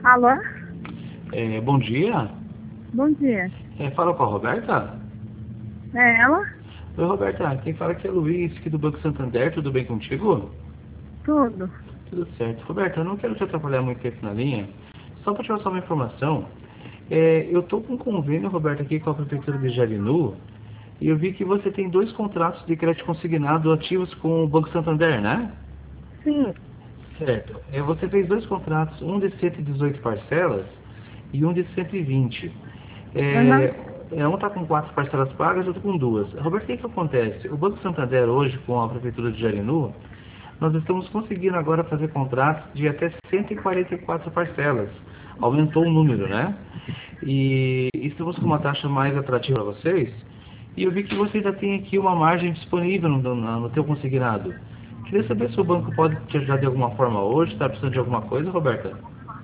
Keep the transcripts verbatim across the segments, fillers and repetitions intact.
Alô? É, bom dia. Bom dia. É, fala com a Roberta? É ela? Oi, Roberta. Quem fala aqui é Luiz, aqui do Banco Santander. Tudo bem contigo? Tudo. Tudo certo. Roberta, eu não quero te atrapalhar muito tempo na linha. Só para te passar uma informação. É, eu estou com um convênio, Roberta, aqui com a Prefeitura de Jarinu. E eu vi que você tem dois contratos de crédito consignado ativos com o Banco Santander, né? Sim. Certo. É, você fez dois contratos, um de cento e dezoito parcelas e um de cento e vinte. Aham. É, é, um está com quatro parcelas pagas e outro com duas. Roberto, o que, que acontece? O Banco Santander hoje, com a Prefeitura de Jarinu, nós estamos conseguindo agora fazer contratos de até cento e quarenta e quatro parcelas. Aumentou o número, né? E estamos com uma taxa mais atrativa para vocês. E eu vi que você ainda tem aqui uma margem disponível no, no, no teu consignado. Queria saber se o banco pode te ajudar de alguma forma hoje. Está precisando de alguma coisa, Roberta?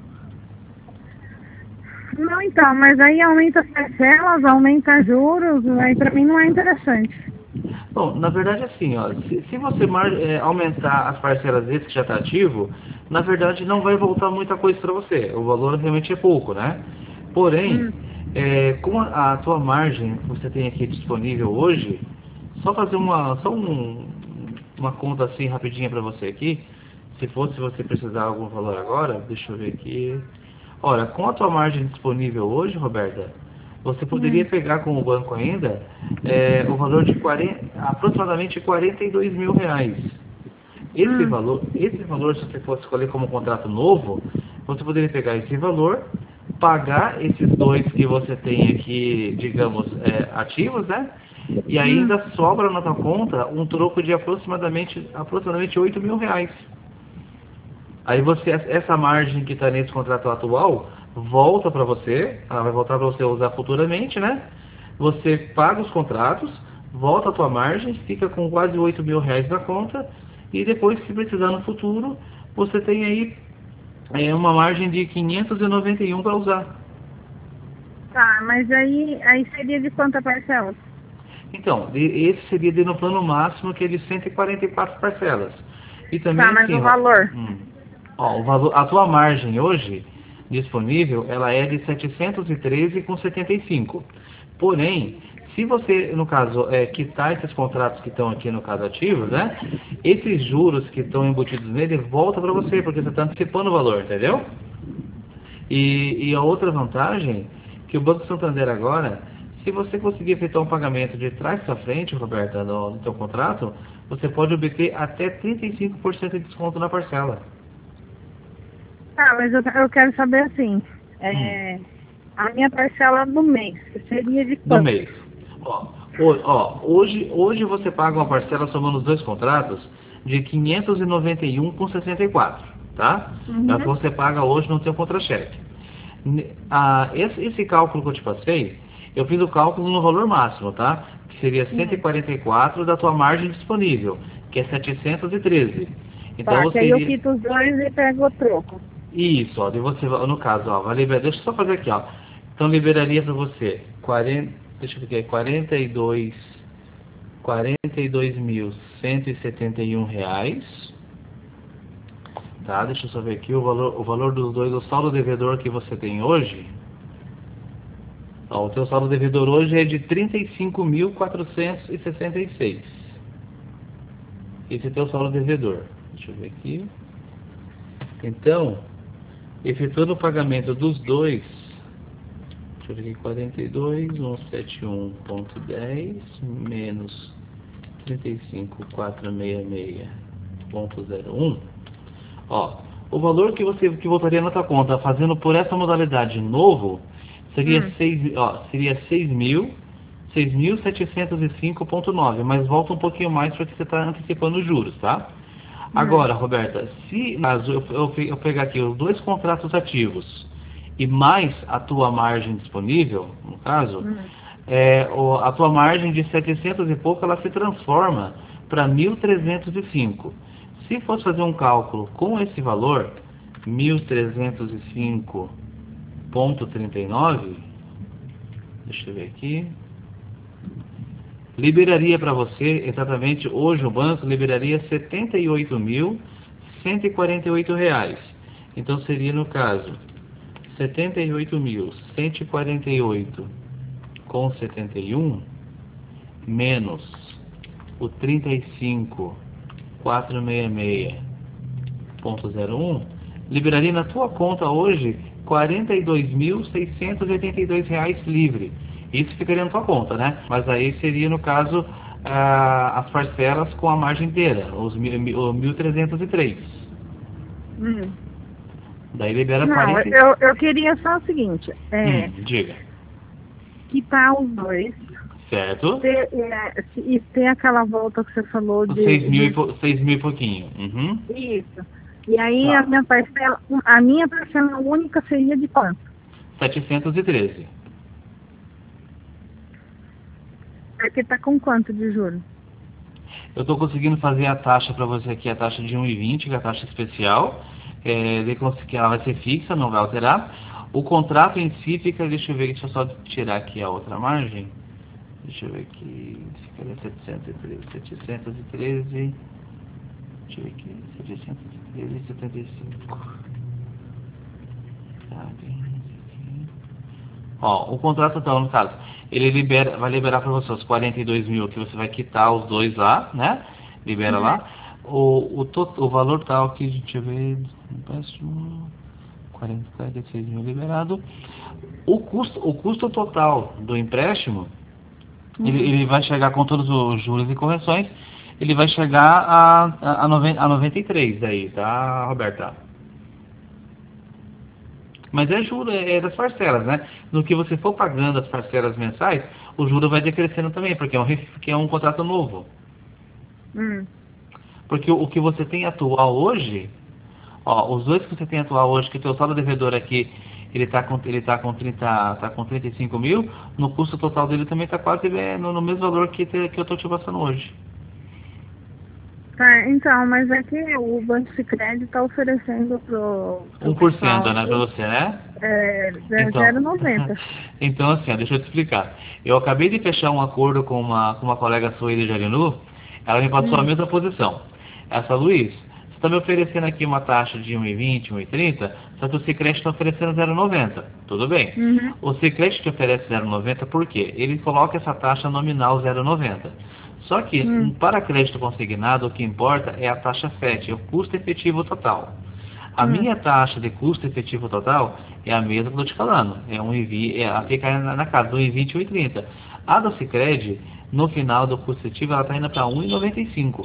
Não, então, mas aí aumenta as parcelas, aumenta juros, aí pra mim não é interessante. Bom, na verdade assim, ó, se, se você mar, é, aumentar as parcelas desse que já está ativo, na verdade não vai voltar muita coisa para você. O valor realmente é pouco, né? Porém, Hum. é, com a, a tua margem que você tem aqui disponível hoje, só fazer uma, só um, uma conta assim rapidinha para você aqui. Se fosse você precisar de algum valor agora, deixa eu ver aqui. Olha, com a tua margem disponível hoje, Roberta, você poderia Hum. pegar com o banco ainda é, o valor de quarenta, aproximadamente quarenta e dois mil reais. Esse Hum. valor, esse valor, se você fosse escolher como contrato novo, você poderia pegar esse valor, pagar esses dois que você tem aqui, digamos, é, ativos, né? E Hum. ainda sobra na tua conta um troco de aproximadamente, aproximadamente oito mil reais. Aí você, essa margem que está nesse contrato atual, volta para você, ela vai voltar para você usar futuramente, né? Você paga os contratos, volta a tua margem, fica com quase oito mil reais na conta, e depois, se precisar no futuro, você tem aí é, uma margem de quinhentos e noventa e um para usar. Tá, mas aí, aí seria de quanta parcela? Então, de- esse seria de no plano máximo, que é de cento e quarenta e quatro parcelas. E também Tá, mas assim, o ó, valor? hum, ó, o valor, a tua margem hoje disponível, ela é de setecentos e treze vírgula setenta e cinco. Porém, se você, no caso, é, quitar esses contratos que estão aqui no caso ativos, né? Esses juros que estão embutidos nele voltam para você, porque você está antecipando o valor, entendeu? E, e a outra vantagem, que o Banco Santander agora, se você conseguir efetuar um pagamento de trás para frente, Roberta, no, no seu contrato, você pode obter até trinta e cinco por cento de desconto na parcela. Tá, mas eu, eu quero saber assim, Hum, é, a minha parcela do mês seria de do quanto? mês. Ó, ho- ó, hoje, hoje você paga uma parcela somando os dois contratos de quinhentos e noventa e um vírgula sessenta e quatro, tá? É o que Uhum. você paga hoje no seu contra-cheque. Ne- ah, esse, esse cálculo que eu te passei, eu fiz o cálculo no valor máximo, tá? Que seria cento e Hum. quarenta e quatro da tua margem disponível, que é setecentos e treze. Então Tá, que você aí eu iria... quito os dois e pego o troco. Isso, ó, de você, no caso, ó, vai liberar, deixa eu só fazer aqui, ó. Então liberaria para você quarenta, deixa eu ver aqui, quarenta e dois, quarenta e dois mil cento e setenta e um reais, tá? Deixa eu só ver aqui o valor, o valor dos dois, o saldo devedor que você tem hoje. Ó, o teu saldo devedor hoje é de trinta e cinco mil quatrocentos e sessenta e seis. Esse é o teu saldo devedor. Deixa eu ver aqui. Então, efetuando o pagamento dos dois, deixa eu ver aqui, quarenta e dois mil cento e setenta e um vírgula dez menos trinta e cinco mil quatrocentos e sessenta e seis vírgula zero um. Ó, o valor que você que voltaria na tua conta fazendo por essa modalidade novo seria Hum. seis, ó, seria seis mil seis mil setecentos e cinco vírgula nove, mas volta um pouquinho mais porque você está antecipando os juros, tá? Hum. Agora, Roberta, se caso eu, eu, eu pegar aqui os dois contratos ativos e mais a tua margem disponível, no caso, Hum. é, o, a tua margem de setecentos e pouco, ela se transforma para mil trezentos e cinco. Se fosse fazer um cálculo com esse valor, mil trezentos e cinco vírgula trinta e nove, deixa eu ver aqui, liberaria para você, exatamente, hoje o banco liberaria setenta e oito mil cento e quarenta e oito reais. Então seria no caso, setenta e oito mil cento e quarenta e oito com setenta e um menos o trinta e cinco mil quatrocentos e sessenta e seis ponto zero um liberaria na tua conta hoje quarenta e dois mil seiscentos e oitenta e dois reais livre. Isso ficaria na tua conta, né? Mas aí seria, no caso, ah, as parcelas com a margem inteira, os mil trezentos e três. Hum. Daí libera Não, quarenta. eu, eu queria só o seguinte, é, Hum, diga. quitar os dois, Certo? ter, é, se- e ter aquela volta que você falou Os de... seis mil, e de po- seis mil e pouquinho. Uhum. isso. E aí Tá. a minha parcela, a minha parcela única seria de quanto? setecentos e treze. Porque tá com quanto de juros? Eu estou conseguindo fazer a taxa para você aqui, a taxa de um e vinte, que é a taxa especial. É, de cons- que ela vai ser fixa, não vai alterar. O contrato em si fica, deixa eu ver, deixa eu só tirar aqui a outra margem. Deixa eu ver aqui, ficaria setecentos e treze, setecentos e treze, deixa eu ver aqui, setecentos e treze e setenta e cinco. Tá bem aqui. Ó, o contrato então, no caso, ele libera, vai liberar para você os quarenta e dois mil que você vai quitar os dois lá, né? Libera Uhum. lá. O, o, to, o valor tal aqui, deixa eu ver, empréstimo, quarenta e seis mil liberado. O custo, o custo total do empréstimo, Uhum. ele, ele vai chegar com todos os juros e correções, ele vai chegar a, a, a, noventa, a noventa e três daí, tá, Roberta? Mas é juro, é é das parcelas, né? No que você for pagando as parcelas mensais, o juro vai decrescendo também, porque é um, ref- porque é um contrato novo. Hum. Porque o, o que você tem atual hoje, ó, os dois que você tem atual hoje, que o teu saldo devedor aqui, ele está com, ele tá com, trinta, tá com trinta e cinco mil, no custo total dele também está quase é, no, no mesmo valor que, te, que eu estou te passando hoje. Tá, então, mas é que o Banco Sicredi está oferecendo pro, pro um por cento, pessoal né, para você, né? é, Então, zero vírgula noventa. então assim, ó, deixa eu te explicar. Eu acabei de fechar um acordo com uma, com uma colega sua aí de Jarinu, ela me passou a Hum. mesma posição. Essa, Luiz, você está me oferecendo aqui uma taxa de um e vinte, um e trinta, só que o Sicredi está oferecendo zero vírgula noventa. Tudo bem. Uhum. O Sicredi te oferece zero vírgula noventa por quê? Ele coloca essa taxa nominal zero vírgula noventa. Só que, Hum. para crédito consignado, o que importa é a taxa F E T, é o custo efetivo total. A Hum. minha taxa de custo efetivo total é a mesma que eu estou te falando. É um e vinte, é, fica na, na casa do um e vinte e um e trinta. A do Sicredi, no final do custo efetivo, ela está indo para um e noventa e cinco.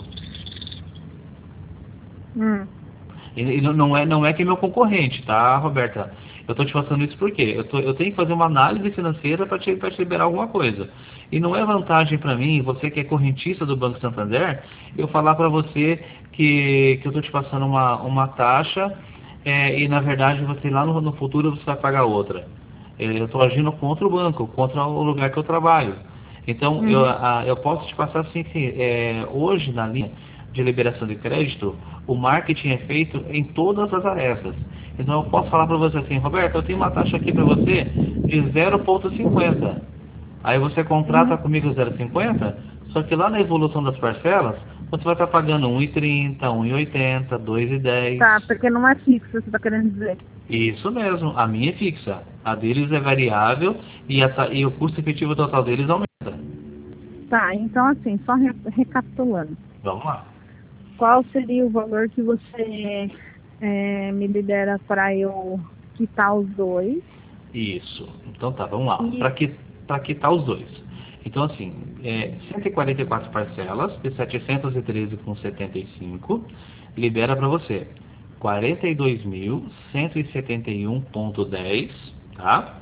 Hum. E, e não, não é, não é que é meu concorrente, tá, Roberta? Eu estou te passando isso porque eu, tô, eu tenho que fazer uma análise financeira para te, pra te liberar alguma coisa. E não é vantagem para mim, você que é correntista do Banco Santander, eu falar para você que, que eu estou te passando uma, uma taxa é, e na verdade você lá no, no futuro você vai pagar outra. É, eu estou agindo contra o banco, contra o lugar que eu trabalho. Então, Uhum. eu, a, eu posso te passar assim que é, hoje na linha de liberação de crédito, o marketing é feito em todas as arestas. Então eu posso falar para você assim, Roberto, eu tenho uma taxa aqui para você de zero vírgula cinquenta. Aí você contrata Uhum. comigo zero vírgula cinquenta, só que lá na evolução das parcelas, você vai estar pagando um e trinta, um e oitenta, dois e dez. Tá, porque não é fixo, você está querendo dizer. Isso mesmo, a minha é fixa. A deles é variável e, a, ta- e o custo efetivo total deles aumenta. Tá, então assim, só re- recapitulando. Vamos lá. Qual seria o valor que você é, me libera para eu quitar os dois? Isso. Então tá, vamos lá. E- Para que, para quitar os dois. Então assim, é, cento e quarenta e quatro parcelas de setecentos e treze vírgula setenta e cinco libera para você quarenta e dois mil cento e setenta e um vírgula dez, tá?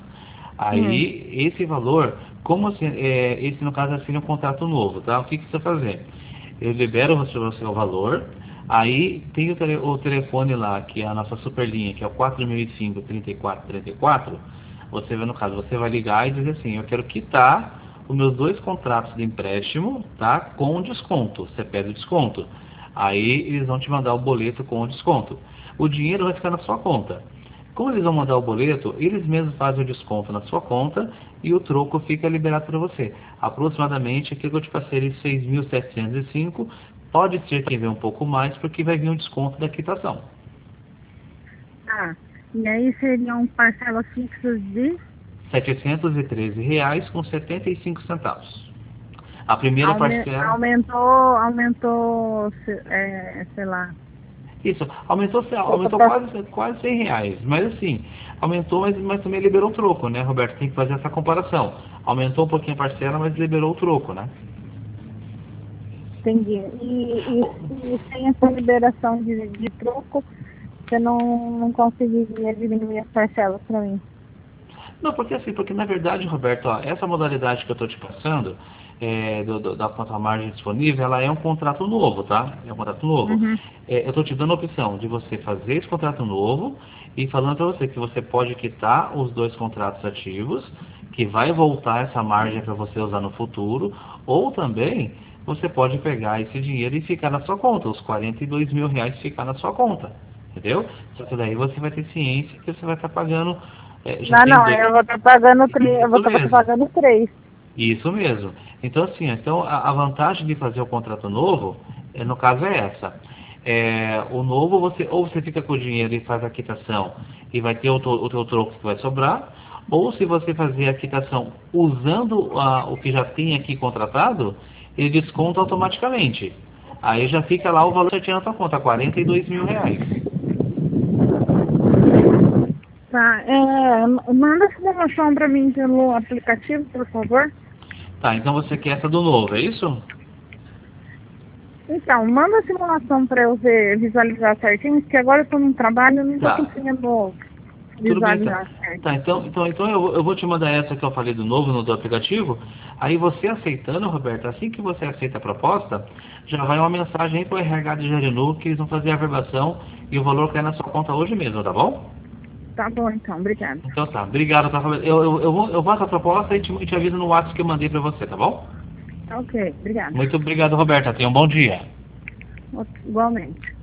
Aí, esse valor, como assim, é, esse no caso assina um contrato novo, tá? O que, que você vai fazer? Eu libero o seu, o seu valor, aí tem o, tele, o telefone lá, que é a nossa superlinha, que é o quatro mil e cinco, trinta e quatro trinta e quatro. Você vai, no caso, você vai ligar e dizer assim, eu quero quitar os meus dois contratos de empréstimo, tá? Com desconto. Você pede o desconto. Aí eles vão te mandar o boleto com o desconto. O dinheiro vai ficar na sua conta. Como eles vão mandar o boleto, eles mesmos fazem o desconto na sua conta e o troco fica liberado para você. Aproximadamente, aquilo que eu te passei de seis mil setecentos e cinco, pode ser que venha um pouco mais, porque vai vir um desconto da quitação. Ah, E aí seriam parcelas fixas de setecentos e treze reais com setenta e cinco centavos. A primeira aume- parcela... aumentou, aumentou, se- é, sei lá. Isso, aumentou, aumentou Outra quase, quase cem reais. Mas assim, aumentou, mas, mas também liberou o troco, né, Roberto? Tem que fazer essa comparação. Aumentou um pouquinho a parcela, mas liberou o troco, né? Entendi. E, e, e sem essa liberação de, de troco, você não, não conseguiria diminuir as parcelas para mim? Não, porque assim, porque na verdade, Roberto, ó, essa modalidade que eu estou te passando, é, do, do, da contra-margem disponível, ela é um contrato novo, tá? É um contrato novo. Uhum. É, eu estou te dando a opção de você fazer esse contrato novo e falando para você que você pode quitar os dois contratos ativos, que vai voltar essa margem para você usar no futuro, ou também você pode pegar esse dinheiro e ficar na sua conta, os quarenta e dois mil reais ficar na sua conta, entendeu? Só que daí você vai ter ciência que você vai estar pagando, é, já Não, tem não, dois... eu vou estar pagando três, eu vou Isso estar mesmo. pagando três. Isso mesmo. Então, assim, então a, a vantagem de fazer o contrato novo, é, no caso, é essa. É, o novo, você, ou você fica com o dinheiro e faz a quitação e vai ter o, to- o teu troco que vai sobrar, ou se você fazer a quitação usando a- o que já tem aqui contratado, ele desconta automaticamente. Aí já fica lá o valor certinho na tua conta, quarenta e dois mil reais. Tá, é, manda essa informação para mim pelo aplicativo, por favor. Tá, então você quer essa do novo, é isso? Então, manda a simulação para eu ver, visualizar certinho, porque agora eu estou no trabalho e não estou Tá. conseguindo Tudo bem, tá. visualizar certo. Tá, então, então, então eu, vou- eu vou te mandar essa que eu falei do novo no do aplicativo. Aí você aceitando, Roberto, assim que você aceita a proposta, já vai uma mensagem aí pro R H de Jarinu que eles vão fazer a averbação e o valor cai na sua conta hoje mesmo, tá bom? Tá bom, então, obrigada. Então tá, obrigado, tá, Roberto. Eu, eu, eu, vou, eu faço a proposta e te, te aviso no WhatsApp que eu mandei pra você, tá bom? Ok, obrigada. Muito obrigado, Roberta. Tenha um bom dia. Igualmente.